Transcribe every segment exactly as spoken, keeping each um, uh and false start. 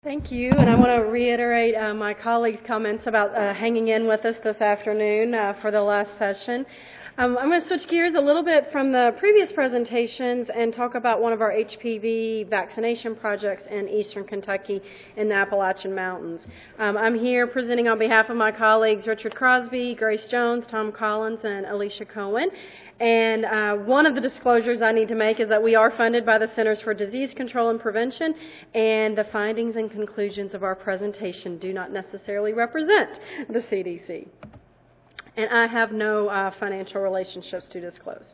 Thank you, and I want to reiterate uh, my colleagues' comments about uh, hanging in with us this afternoon uh, for the last session. Um, I'm going to switch gears a little bit from the previous presentations and talk about one of our H P V vaccination projects in eastern Kentucky in the Appalachian Mountains. Um, I'm here presenting on behalf of my colleagues Richard Crosby, Grace Jones, Tom Collins, and Alicia Cohen. And uh, one of the disclosures I need to make is that we are funded by the Centers for Disease Control and Prevention, and the findings and conclusions of our presentation do not necessarily represent the C D C. And I have no uh, financial relationships to disclose.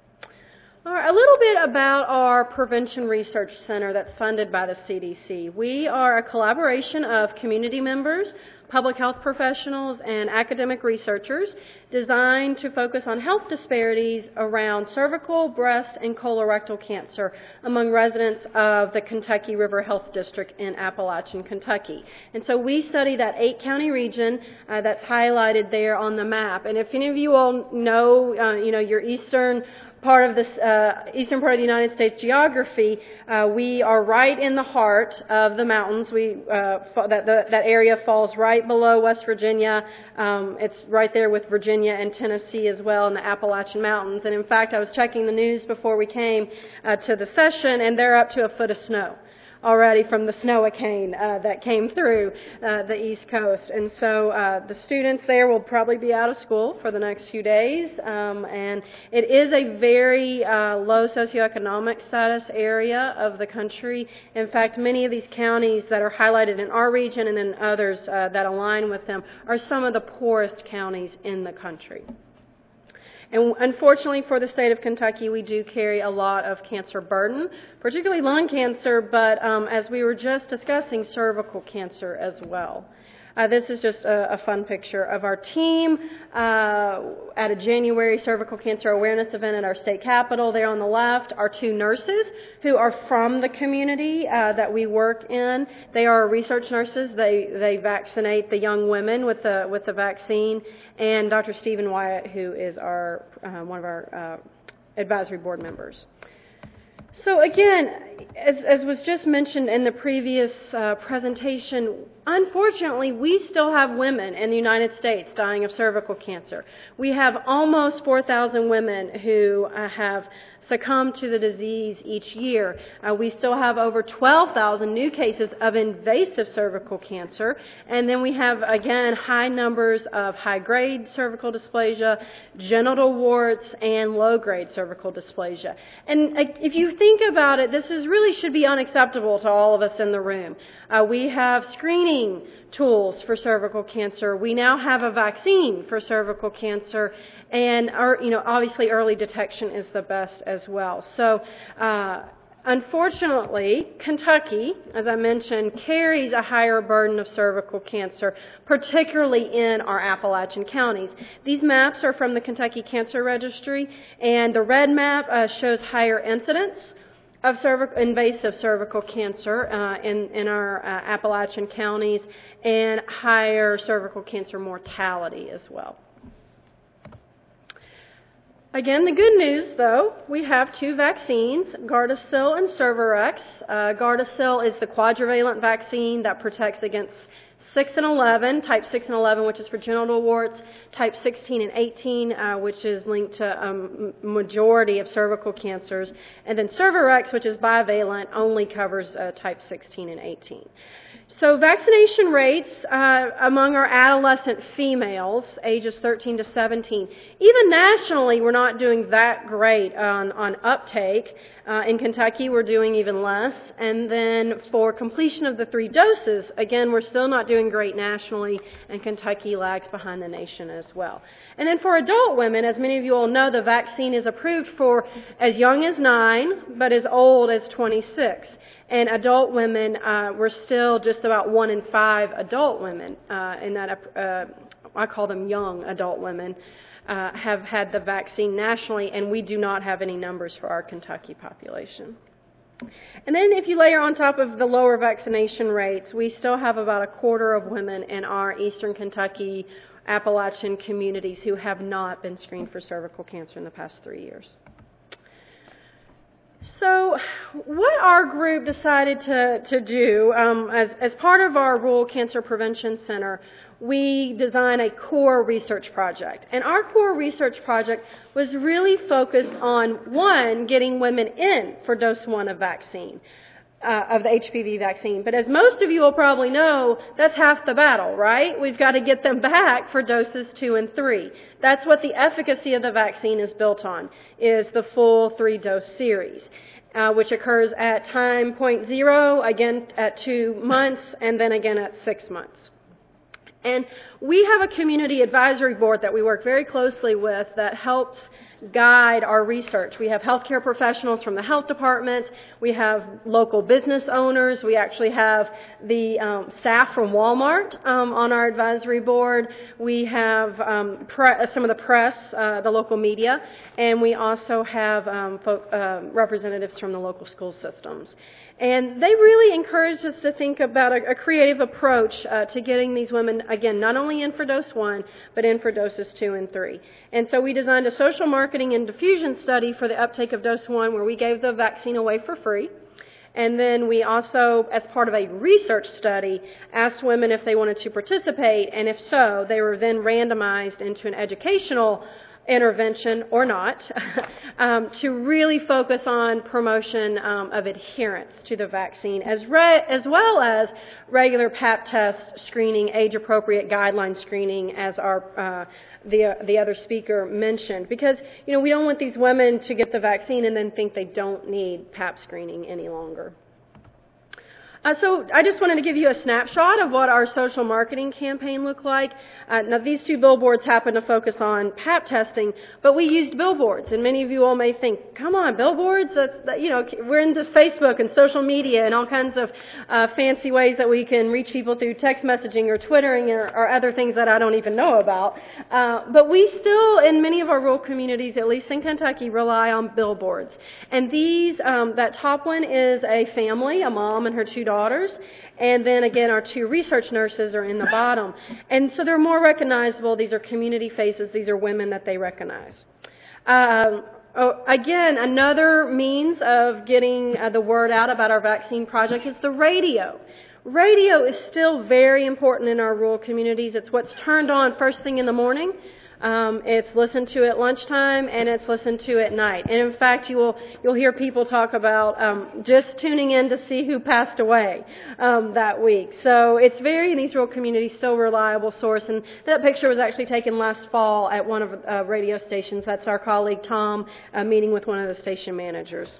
All right, a little bit about our Prevention Research Center that's funded by the C D C. We are a collaboration of community members, public health professionals, and academic researchers designed to focus on health disparities around cervical, breast, and colorectal cancer among residents of the Kentucky River Health District in Appalachian, Kentucky. And so we study that eight-county region uh, that's highlighted there on the map. And if any of you all know, uh, you know, your eastern part of this uh, eastern part of the United States geography, uh, we are right in the heart of the mountains. We uh, that the, that area falls right below West Virginia. Um, it's right there with Virginia and Tennessee as well in the Appalachian Mountains. And in fact, I was checking the news before we came uh, to the session, and they're up to a foot of snow already from the snow-a-cane uh, that came through uh, the East Coast. And so uh, the students there will probably be out of school for the next few days. Um, and it is a very uh, low socioeconomic status area of the country. In fact, many of these counties that are highlighted in our region and then others uh, that align with them are some of the poorest counties in the country. And unfortunately for the state of Kentucky, we do carry a lot of cancer burden, particularly lung cancer, but um, as we were just discussing, cervical cancer as well. Uh, this is just a, a fun picture of our team uh, at a January cervical cancer awareness event at our state capitol. There on the left are two nurses who are from the community uh, that we work in. They are research nurses. They they vaccinate the young women with the with the vaccine. And Doctor Stephen Wyatt, who is our uh, one of our uh, advisory board members. So again, as, as was just mentioned in the previous uh, presentation, unfortunately, we still have women in the United States dying of cervical cancer. We have almost four thousand women who uh, have succumb to the disease each year. Uh, we still have over twelve thousand new cases of invasive cervical cancer. And then we have, again, high numbers of high-grade cervical dysplasia, genital warts, and low-grade cervical dysplasia. And uh, if you think about it, this is really should be unacceptable to all of us in the room. Uh, we have screening tools for cervical cancer. We now have a vaccine for cervical cancer. And, our, you know, obviously early detection is the best as well. So, uh, unfortunately, Kentucky, as I mentioned, carries a higher burden of cervical cancer, particularly in our Appalachian counties. These maps are from the Kentucky Cancer Registry, and the red map uh, shows higher incidence of cervic- invasive cervical cancer uh, in, in our uh, Appalachian counties, and higher cervical cancer mortality as well. Again, the good news, though, we have two vaccines, Gardasil and Cervarix. Uh, Gardasil is the quadrivalent vaccine that protects against six and eleven, type six and eleven, which is for genital warts, type sixteen and eighteen, uh, which is linked to a um, majority of cervical cancers, and then Cervarix, which is bivalent, only covers uh, type sixteen and eighteen. So vaccination rates uh, among our adolescent females, ages thirteen to seventeen, even nationally, we're not doing that great on, on uptake. Uh, in Kentucky, we're doing even less. And then for completion of the three doses, again, we're still not doing great nationally, and Kentucky lags behind the nation as well. And then for adult women, as many of you all know, the vaccine is approved for as young as nine, but as old as twenty-six. And adult women, uh, we're still just about one in five adult women, uh, in that, uh, I call them young adult women, uh, have had the vaccine nationally, and we do not have any numbers for our Kentucky population. And then if you layer on top of the lower vaccination rates, we still have about a quarter of women in our eastern Kentucky, Appalachian communities who have not been screened for cervical cancer in the past three years. So what our group decided to, to do, um, as, as part of our Rural Cancer Prevention Center, we designed a core research project. And our core research project was really focused on, one, getting women in for dose one of vaccine. Uh, of the H P V vaccine. But as most of you will probably know, that's half the battle, right? We've got to get them back for doses two and three. That's what the efficacy of the vaccine is built on, is the full three-dose series, uh, which occurs at time point zero, again at two months, and then again at six months. And we have a community advisory board that we work very closely with that helps guide our research. We have healthcare professionals from the health department. We have local business owners. We actually have the um, staff from Walmart um, on our advisory board. We have um, pre- some of the press, uh, the local media, and we also have um, fo- uh, representatives from the local school systems. And they really encouraged us to think about a, a creative approach uh, to getting these women, again, not only in for dose one, but in for doses two and three. And so we designed a social marketing and diffusion study for the uptake of dose one, where we gave the vaccine away for free. And then we also, as part of a research study, asked women if they wanted to participate, and if so, they were then randomized into an educational intervention or not, um, to really focus on promotion um, of adherence to the vaccine, as, re- as well as regular pap test screening, age-appropriate guideline screening, as our uh, the uh, the other speaker mentioned. Because you know we don't want these women to get the vaccine and then think they don't need pap screening any longer. Uh, so I just wanted to give you a snapshot of what our social marketing campaign looked like. Uh, now, these two billboards happen to focus on pap testing, but we used billboards. And many of you all may think, come on, billboards? That's, that, you know, we're into Facebook and social media and all kinds of uh, fancy ways that we can reach people through text messaging or Twittering or, or other things that I don't even know about. Uh, but we still, in many of our rural communities, at least in Kentucky, rely on billboards. And these, um, that top one is a family, a mom and her two daughters, and then again our two research nurses are in the bottom. And so they're more recognizable. These are community faces. These are women that they recognize. Um, oh, again, another means of getting uh, the word out about our vaccine project is the radio. Radio is still very important in our rural communities. It's what's turned on first thing in the morning. Um, it's listened to at lunchtime, and it's listened to at night. And in fact, you will you'll hear people talk about um, just tuning in to see who passed away um, that week. So it's very, in these rural communities, still a reliable source. And that picture was actually taken last fall at one of uh, radio stations. That's our colleague Tom uh, meeting with one of the station managers.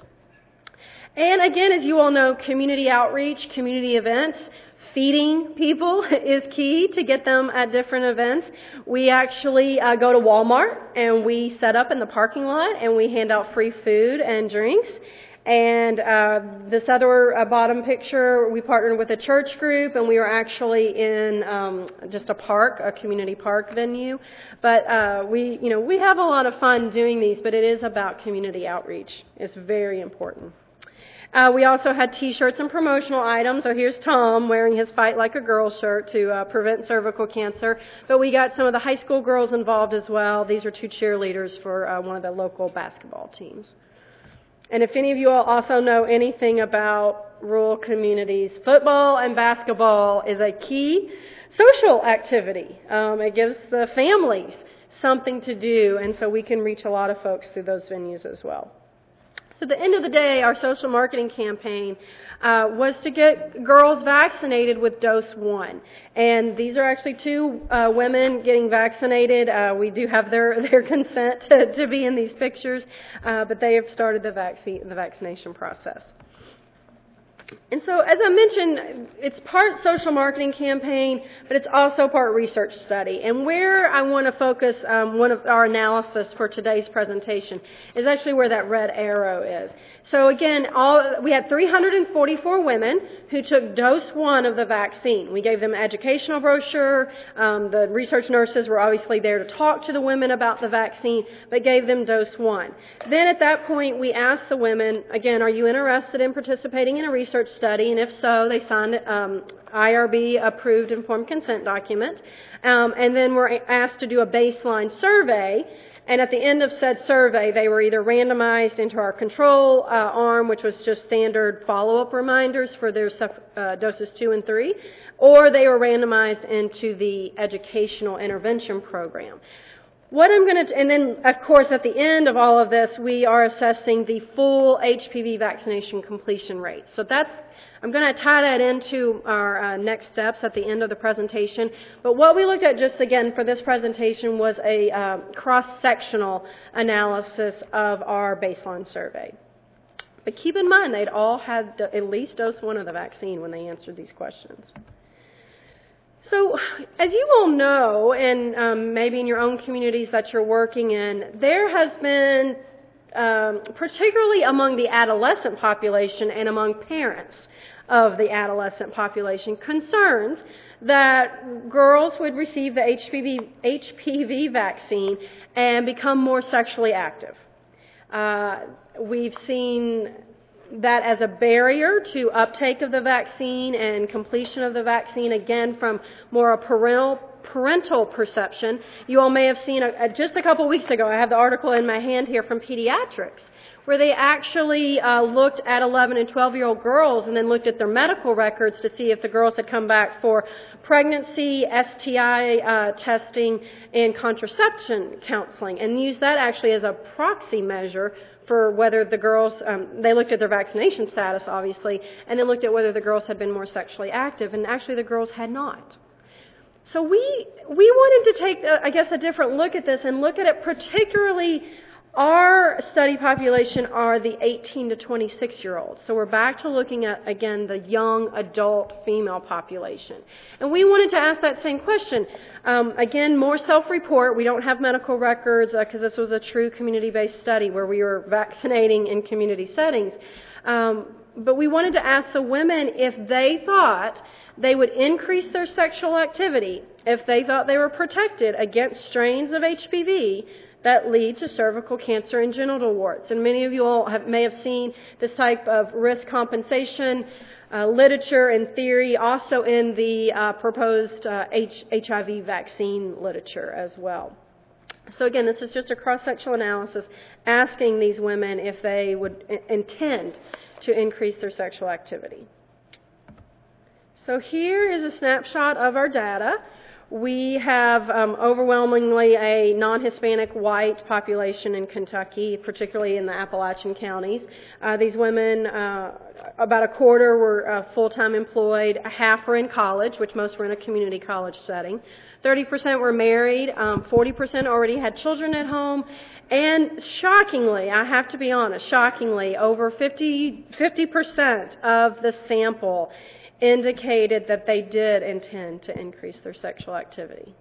And again, as you all know, community outreach, community events, feeding people is key to get them at different events. We actually uh, go to Walmart and we set up in the parking lot and we hand out free food and drinks. And uh, this other uh, bottom picture, we partnered with a church group and we were actually in um, just a park, a community park venue. But uh, we, you know, we have a lot of fun doing these, but it is about community outreach. It's very important. Uh, we also had T-shirts and promotional items. So here's Tom wearing his Fight Like a Girl shirt to uh, prevent cervical cancer. But we got some of the high school girls involved as well. These are two cheerleaders for uh, one of the local basketball teams. And if any of you all also know anything about rural communities, football and basketball is a key social activity. Um, it gives the families something to do, and so we can reach a lot of folks through those venues as well. So at the end of the day, our social marketing campaign uh, was to get girls vaccinated with dose one. And these are actually two uh, women getting vaccinated. Uh, we do have their, their consent to, to be in these pictures, uh, but they have started the, vaccine, the vaccination process. And so, as I mentioned, it's part social marketing campaign, but it's also part research study. And where I want to focus um, one of our analysis for today's presentation is actually where that red arrow is. So again, all, we had three hundred forty-four women who took dose one of the vaccine. We gave them an educational brochure. Um, the research nurses were obviously there to talk to the women about the vaccine, but gave them dose one. Then at that point, we asked the women, again, are you interested in participating in a research study? And if so, they signed um, I R B approved informed consent document. Um, and then we're asked to do a baseline survey. And at the end of said survey, they were either randomized into our control uh, arm, which was just standard follow-up reminders for their uh, doses two and three, or they were randomized into the educational intervention program. What I'm going to, and then of course at the end of all of this, we are assessing the full H P V vaccination completion rate. So that's, I'm going to tie that into our uh, next steps at the end of the presentation. But what we looked at just again for this presentation was a uh, cross-sectional analysis of our baseline survey. But keep in mind, they'd all had at least dosed one of the vaccine when they answered these questions. So, as you all know, and um, maybe in your own communities that you're working in, there has been, um, particularly among the adolescent population and among parents of the adolescent population, concerns that girls would receive the H P V, H P V vaccine and become more sexually active. Uh, we've seen that as a barrier to uptake of the vaccine and completion of the vaccine, again, from more a parental parental perception. You all may have seen, a, a, just a couple weeks ago, I have the article in my hand here from Pediatrics, where they actually uh, looked at eleven and twelve-year-old girls and then looked at their medical records to see if the girls had come back for pregnancy, S T I uh, testing, and contraception counseling, and used that actually as a proxy measure for whether the girls, um, they looked at their vaccination status, obviously, and then looked at whether the girls had been more sexually active, and actually the girls had not. So we we wanted to take, uh, I guess, a different look at this and look at it particularly. Our study population are the eighteen to twenty-six-year-olds. So we're back to looking at, again, the young adult female population. And we wanted to ask that same question. Um, again, more self-report. We don't have medical records because uh, this was a true community-based study where we were vaccinating in community settings. Um, but we wanted to ask the women if they thought they would increase their sexual activity if they thought they were protected against strains of H P V that lead to cervical cancer and genital warts. And many of you all have, may have seen this type of risk compensation uh, literature and theory also in the uh, proposed uh, H- HIV vaccine literature as well. So again, this is just a cross-sectional analysis asking these women if they would I- intend to increase their sexual activity. So here is a snapshot of our data. We have um, overwhelmingly a non-Hispanic white population in Kentucky, particularly in the Appalachian counties. Uh, these women, uh, about a quarter were uh, full-time employed, half were in college, which most were in a community college setting. thirty percent were married, um, forty percent already had children at home, and shockingly, I have to be honest, shockingly, over fifty percent of the sample indicated that they did intend to increase their sexual activity.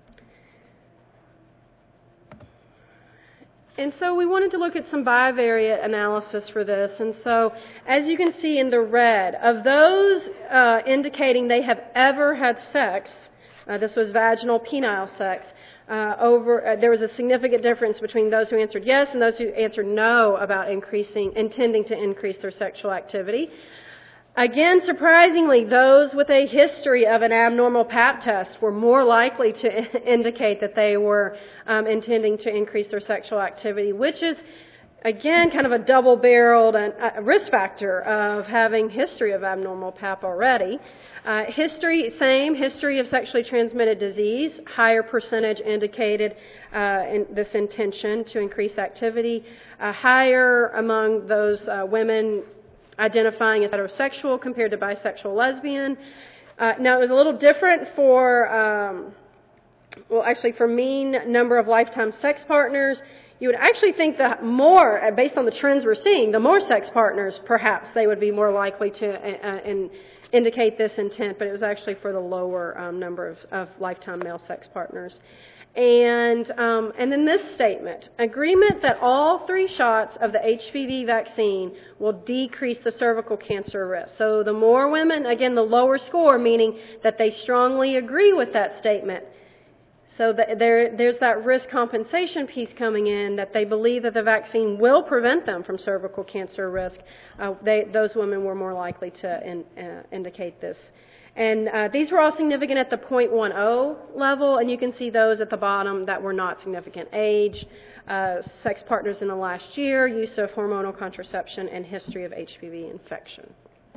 And so we wanted to look at some bivariate analysis for this. And so, as you can see in the red, of those uh, indicating they have ever had sex, uh, this was vaginal penile sex, uh, over uh, there was a significant difference between those who answered yes and those who answered no about increasing, intending to increase their sexual activity. Again, surprisingly, those with a history of an abnormal Pap test were more likely to indicate that they were um, intending to increase their sexual activity, which is, again, kind of a double-barreled uh, risk factor of having history of abnormal Pap already. Uh, history, same, history of sexually transmitted disease, higher percentage indicated uh, in this intention to increase activity, uh, higher among those uh, women identifying as heterosexual compared to bisexual lesbian. Uh, now, it was a little different for, um, well, actually for mean number of lifetime sex partners. You would actually think that more, based on the trends we're seeing, the more sex partners, perhaps, they would be more likely to uh, in, indicate this intent, but it was actually for the lower um, number of, of lifetime male sex partners. And um, and then this statement, agreement that all three shots of the H P V vaccine will decrease the cervical cancer risk. So the more women, again, the lower score, meaning that they strongly agree with that statement. So the, there, there's that risk compensation piece coming in, that they believe that the vaccine will prevent them from cervical cancer risk. Uh, they, those women were more likely to in, uh, indicate this. And uh, these were all significant at the zero point one zero level, and you can see those at the bottom that were not significant. Age, uh, sex partners in the last year, use of hormonal contraception, and history of H P V infection.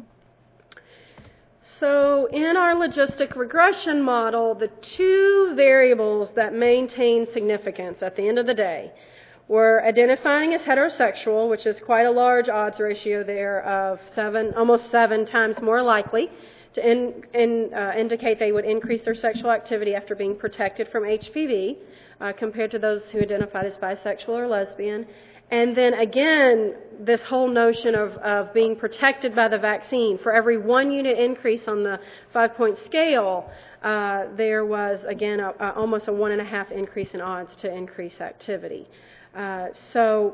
So in our logistic regression model, the two variables that maintain significance at the end of the day were identifying as heterosexual, which is quite a large odds ratio there of seven, almost seven times more likely to in, in, uh, indicate they would increase their sexual activity after being protected from H P V uh, compared to those who identified as bisexual or lesbian. And then again, this whole notion of, of being protected by the vaccine. For every one unit increase on the five-point scale, uh, there was, again, a, a, almost a one and a half increase in odds to increase activity. Uh, so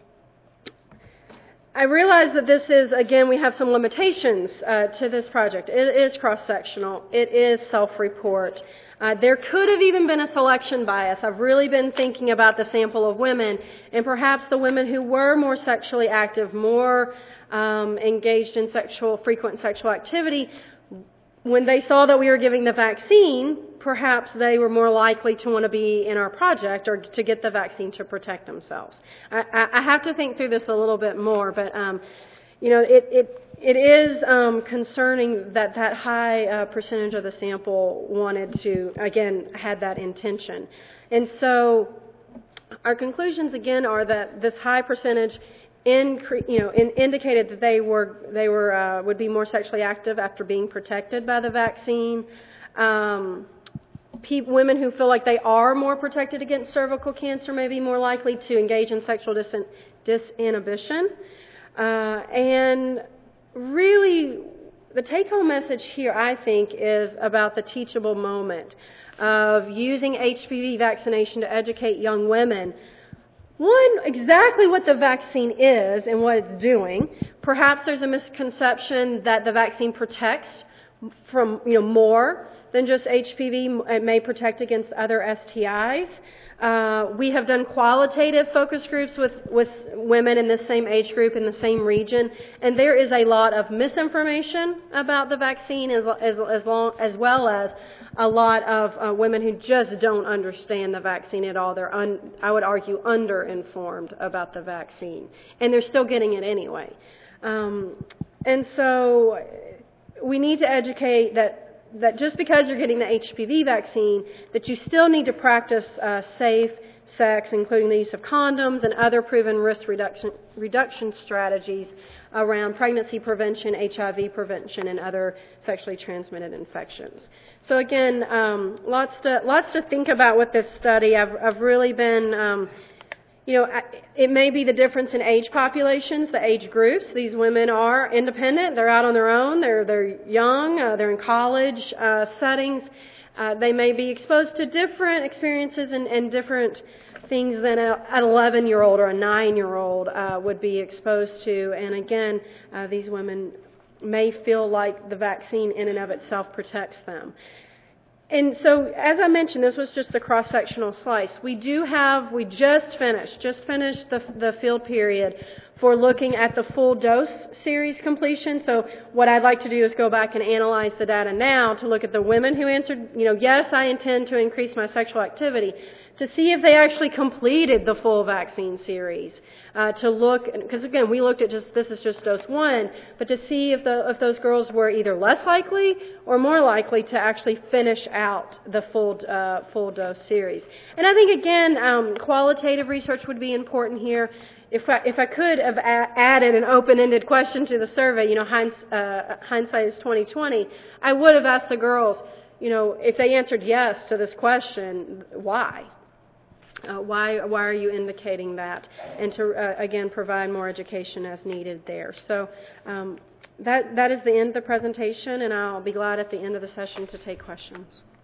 I realize that this is, again, we have some limitations uh, to this project. It is cross-sectional. It is self-report. Uh, there could have even been a selection bias. I've really been thinking about the sample of women, and perhaps the women who were more sexually active, more um, engaged in sexual, frequent sexual activity, when they saw that we were giving the vaccine, perhaps they were more likely to want to be in our project or to get the vaccine to protect themselves. I, I have to think through this a little bit more, but um, you know, it, it It is um, concerning that that high uh, percentage of the sample wanted to, again, had that intention. And so our conclusions, again, are that this high percentage incre- you know, in, indicated that they were they were uh, would be more sexually active after being protected by the vaccine. Um, pe- women who feel like they are more protected against cervical cancer may be more likely to engage in sexual dis- disinhibition. Uh, and really, the take-home message here, I think, is about the teachable moment of using H P V vaccination to educate young women. One, exactly what the vaccine is and what it's doing. Perhaps there's a misconception that the vaccine protects from, you know, more than just H P V. It may protect against other S T Is. Uh, we have done qualitative focus groups with, with women in the same age group in the same region, and there is a lot of misinformation about the vaccine as, as, as, long, as well as a lot of uh, women who just don't understand the vaccine at all. They're, un, I would argue, underinformed about the vaccine, and they're still getting it anyway. Um, and so we need to educate that that just because you're getting the H P V vaccine, that you still need to practice uh, safe sex, including the use of condoms and other proven risk reduction, reduction strategies around pregnancy prevention, H I V prevention, and other sexually transmitted infections. So again, um, lots to lots to think about with this study. I've, I've really been um, You know, it may be the difference in age populations, the age groups. These women are independent. They're out on their own. They're they're young. Uh, they're in college uh, settings. Uh, they may be exposed to different experiences and, and different things than a, an eleven-year-old or a nine-year-old uh, would be exposed to. And again, uh, these women may feel like the vaccine in and of itself protects them. And so, as I mentioned, this was just the cross-sectional slice. We do have, we just finished, just finished the, the field period for looking at the full dose series completion. So what I'd like to do is go back and analyze the data now to look at the women who answered, you know, yes, I intend to increase my sexual activity, to see if they actually completed the full vaccine series. Uh, to look, because again, we looked at just, this is just dose one, but to see if, the, if those girls were either less likely or more likely to actually finish out the full, uh, full dose series. And I think again, um, qualitative research would be important here. If I, if I could have a- added an open-ended question to the survey, you know, hinds, uh, hindsight is twenty twenty, I would have asked the girls, you know, if they answered yes to this question, why? Uh, why why are you indicating that? And to, uh, again, provide more education as needed there. So um, that that is the end of the presentation, and I'll be glad at the end of the session to take questions.